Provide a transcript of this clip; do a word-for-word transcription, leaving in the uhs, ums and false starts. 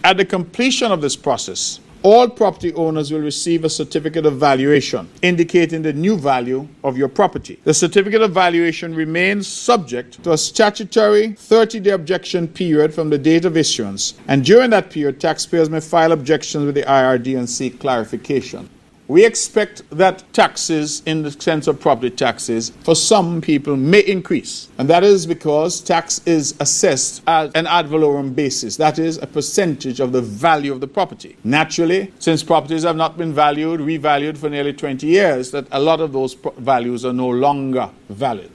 At the completion of this process, all property owners will receive a certificate of valuation indicating the new value of your property. The certificate of valuation remains subject to a statutory thirty-day objection period from the date of issuance, and during that period, taxpayers may file objections with the I R D and seek clarification. We expect that taxes, in the sense of property taxes, for some people may increase. And that is because tax is assessed at an ad valorem basis. That is a percentage of the value of the property. Naturally, since properties have not been valued, revalued for nearly twenty years, that a lot of those values are no longer valid.